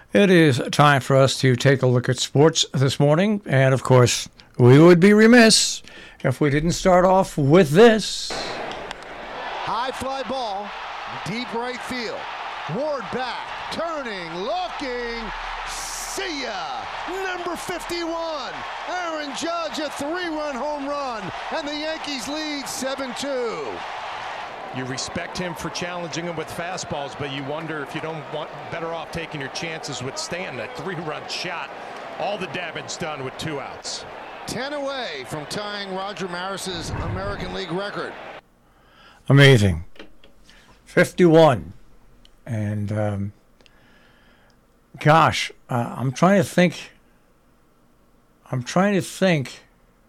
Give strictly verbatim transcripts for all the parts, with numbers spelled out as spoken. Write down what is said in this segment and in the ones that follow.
It is time for us to take a look at sports this morning. And, of course, we would be remiss if we didn't start off with this. High fly ball, deep right field. Ward back, turning, looking. See ya! Number fifty-one, Aaron Judge, a three-run home run, and the Yankees lead seven two. You respect him for challenging him with fastballs, but you wonder if you don't want better off taking your chances with Stanton. A three-run shot, all the damage done with two outs. Ten away from tying Roger Maris's American League record. Amazing. fifty-one. And, um, gosh, uh, I'm trying to think. I'm trying to think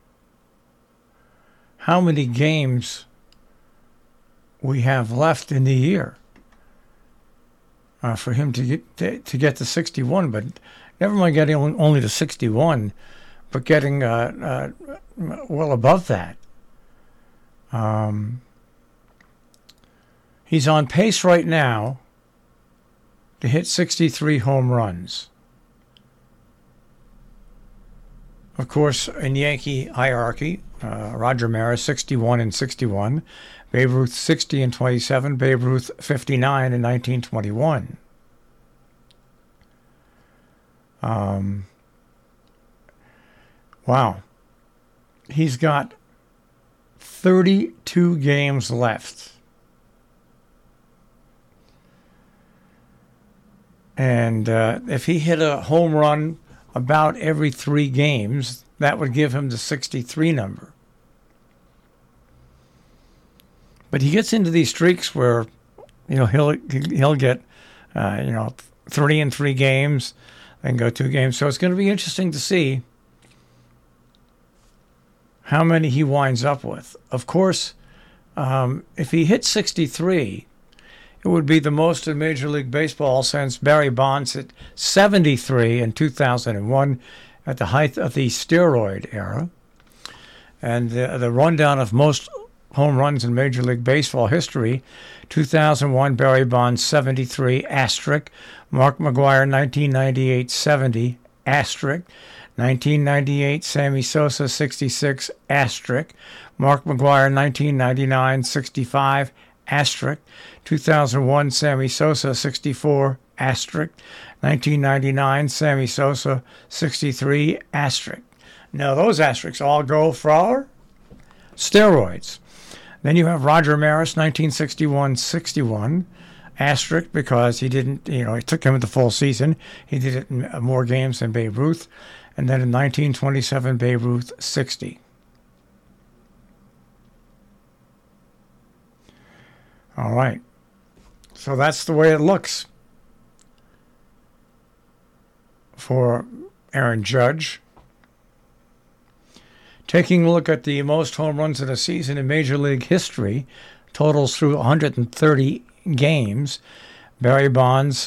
how many games we have left in the year uh, for him to get to, to get to sixty-one. But never mind getting only to sixty-one, but getting uh, uh, well above that. Um, he's on pace right now to hit sixty-three home runs. Of course, in Yankee hierarchy, uh, Roger Maris sixty-one and sixty-one, Babe Ruth sixty and twenty-seven, Babe Ruth fifty-nine in nineteen twenty-one. Um, wow. He's got thirty-two games left. And uh, if he hit a home run about every three games, that would give him the sixty-three number. But he gets into these streaks where, you know, he'll he'll get, uh, you know, three in three games, and go two games. So it's going to be interesting to see how many he winds up with. Of course, um, if he hits sixty-three, it would be the most in Major League Baseball since Barry Bonds hit seventy-three in two thousand one at the height of the steroid era. And the, the rundown of most home runs in Major League Baseball history: two thousand one, Barry Bonds seventy-three, asterisk. Mark McGwire nineteen ninety-eight, seventy, asterisk. nineteen ninety-eight, Sammy Sosa sixty-six, asterisk. Mark McGwire nineteen ninety-nine, sixty-five, asterisk. two thousand one, Sammy Sosa sixty-four, asterisk. nineteen ninety-nine, Sammy Sosa sixty-three, asterisk. Now those asterisks all go for steroids. Then you have Roger Maris, nineteen sixty-one, sixty-one, asterisk, because he didn't, you know, it took him the full season. He did it in more games than Babe Ruth. And then in nineteen twenty-seven, Babe Ruth, sixty. All right. So that's the way it looks for Aaron Judge. Taking a look at the most home runs in a season in Major League history, totals through one hundred thirty games. Barry Bonds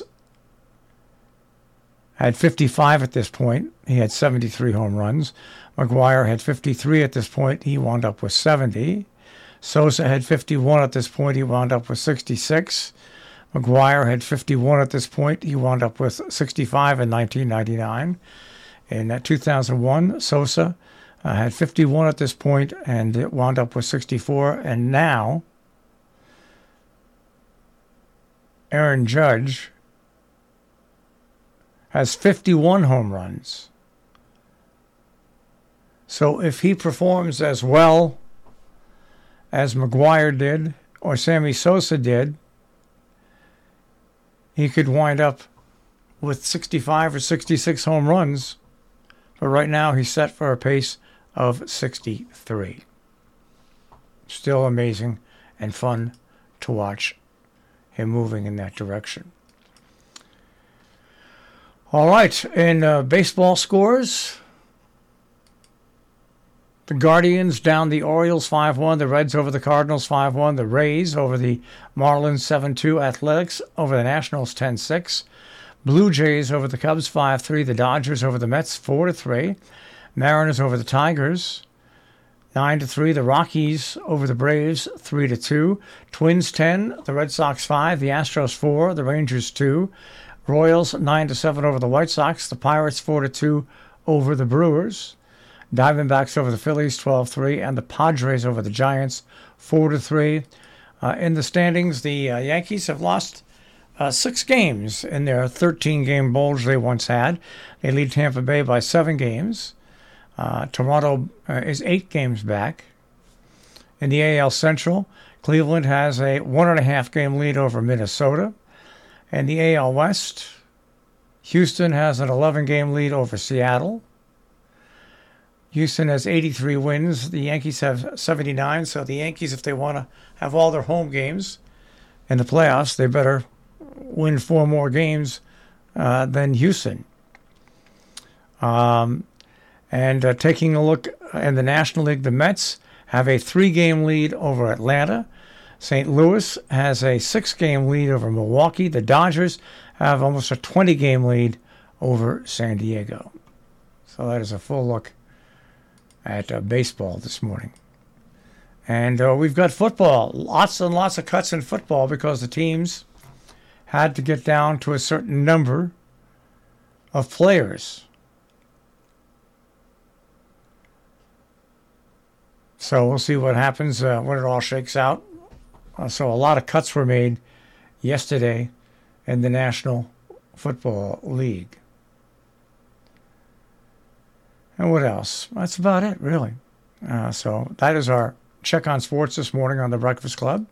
had fifty-five at this point. He had seventy-three home runs. McGwire had fifty-three at this point. He wound up with seventy. Sosa had fifty-one at this point. He wound up with sixty-six. McGwire had fifty-one at this point. He wound up with sixty-five in nineteen ninety-nine. In two thousand one, Sosa uh, had fifty-one at this point, and it wound up with sixty-four. And now, Aaron Judge has fifty-one home runs. So if he performs as well as McGwire did or Sammy Sosa did, he could wind up with sixty-five or sixty-six home runs. But right now he's set for a pace of sixty-three. Still amazing and fun to watch him moving in that direction. All right, in uh, baseball scores, the Guardians down the Orioles five one, the Reds over the Cardinals five one, the Rays over the Marlins seven two, Athletics over the Nationals ten six, Blue Jays over the Cubs five three, the Dodgers over the Mets four to three, Mariners over the Tigers nine to three, the Rockies over the Braves three to two, Twins ten, the Red Sox five, the Astros four, the Rangers two, Royals nine to seven over the White Sox. The Pirates four to two over the Brewers. Diamondbacks over the Phillies twelve three, and the Padres over the Giants four to three. Uh, in the standings, the uh, Yankees have lost uh, six games in their thirteen-game bulge they once had. They lead Tampa Bay by seven games. Uh, Toronto uh, is eight games back. In the A L Central, Cleveland has a one-and-a-half game lead over Minnesota. In the A L West, Houston has an eleven-game lead over Seattle. Houston has eighty-three wins. The Yankees have seventy-nine. So the Yankees, if they want to have all their home games in the playoffs, they better win four more games uh, than Houston. Um, and uh, taking a look in the National League, the Mets have a three-game lead over Atlanta. Saint Louis has a six-game lead over Milwaukee. The Dodgers have almost a twenty-game lead over San Diego. So that is a full look at uh, baseball this morning. And uh, we've got football. Lots and lots of cuts in football because the teams had to get down to a certain number of players. So we'll see what happens uh, when it all shakes out. Uh, so a lot of cuts were made yesterday in the National Football League. And what else? That's about it, really. Uh, so that is our check on sports this morning on the Breakfast Club.